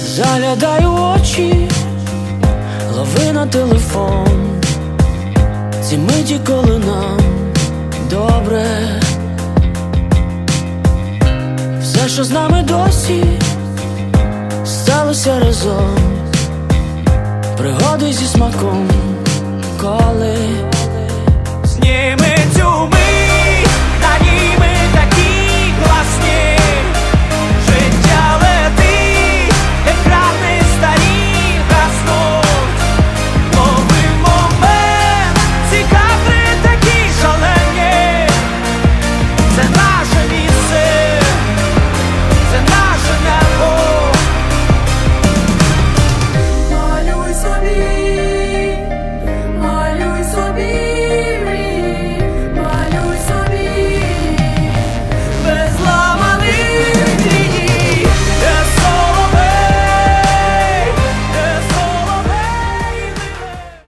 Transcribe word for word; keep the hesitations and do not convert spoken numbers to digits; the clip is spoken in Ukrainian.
Заглядай у очі, лови на телефон ці миті, коли нам добре. Все, що з нами досі сталося разом, пригоди зі смаком, коли зніми